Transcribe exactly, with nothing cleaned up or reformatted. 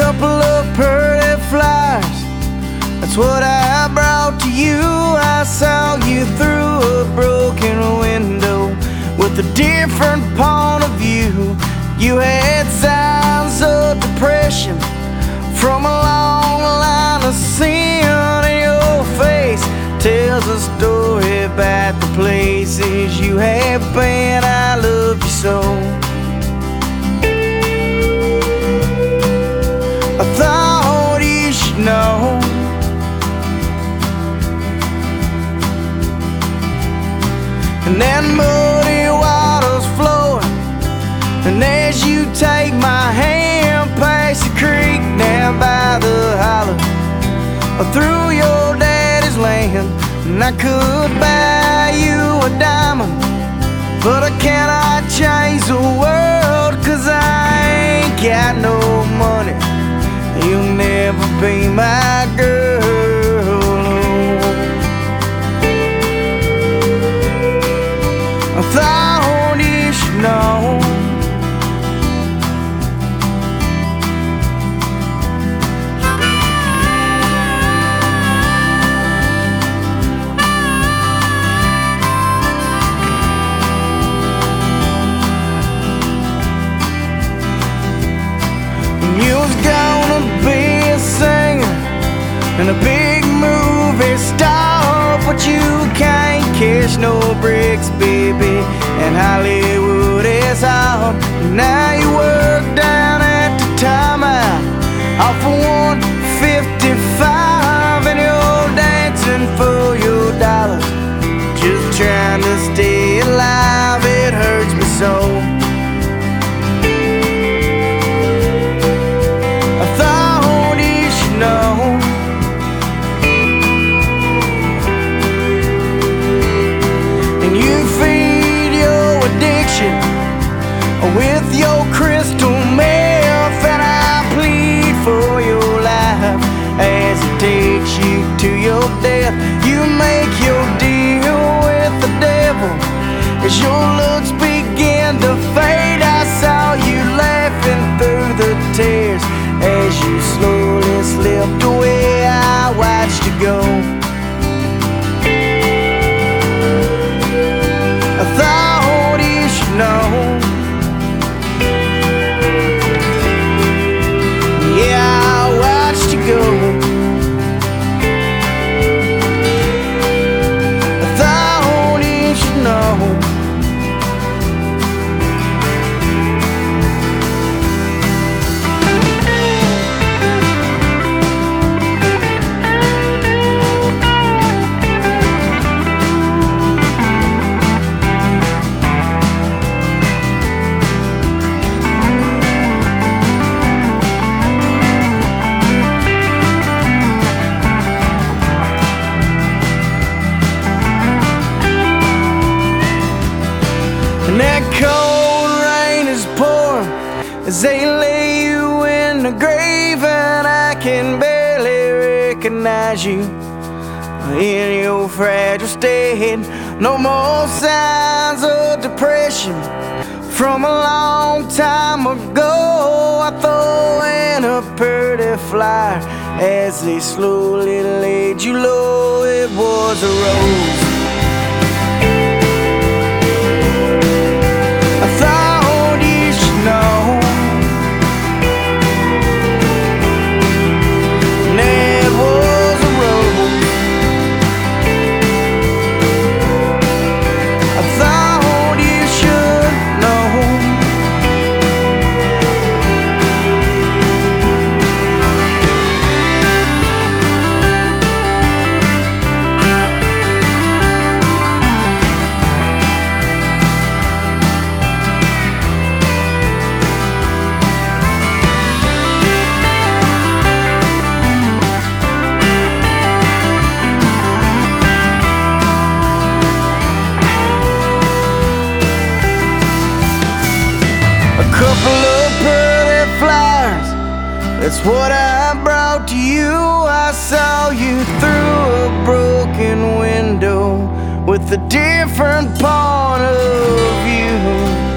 couple of pretty flyers, that's what I brought to you. I saw you through a broken window with a different point of view. You had signs of depression from a long line of sin, and your face tells a story about the places you have been. I loved you so. I thought you should know. And that muddy water's flowing, and as you take my hand past the creek down by the holler, through your daddy's land, and I could buy you a diamond, but I cannot change the world, 'cause I ain't got no money. You'll never be my girl. I thought you should know. You was gonna be a singer and a big movie star, but you can't cash no bricks, baby, and Hollywood is hard. Now you work down at the timeout off of one fifty-five, and you're dancing for your dollars, just trying to stay alive. It hurts me so. With your crystal meth, and I plead for your life as it takes you to your death. You make your deal with the devil as your looks begin to fade. I saw you laughing through the tears as you slowly slipped away. I watched you go. I thought you should know. And that cold rain is pouring as they lay you in the grave, and I can barely recognize you in your fragile state. No more signs of depression from a long time ago. I throw in a pretty flyer as they slowly laid you low. It was a rose. Couple of pretty flyers, that's what I brought to you. I saw you through a broken window with a different point of view.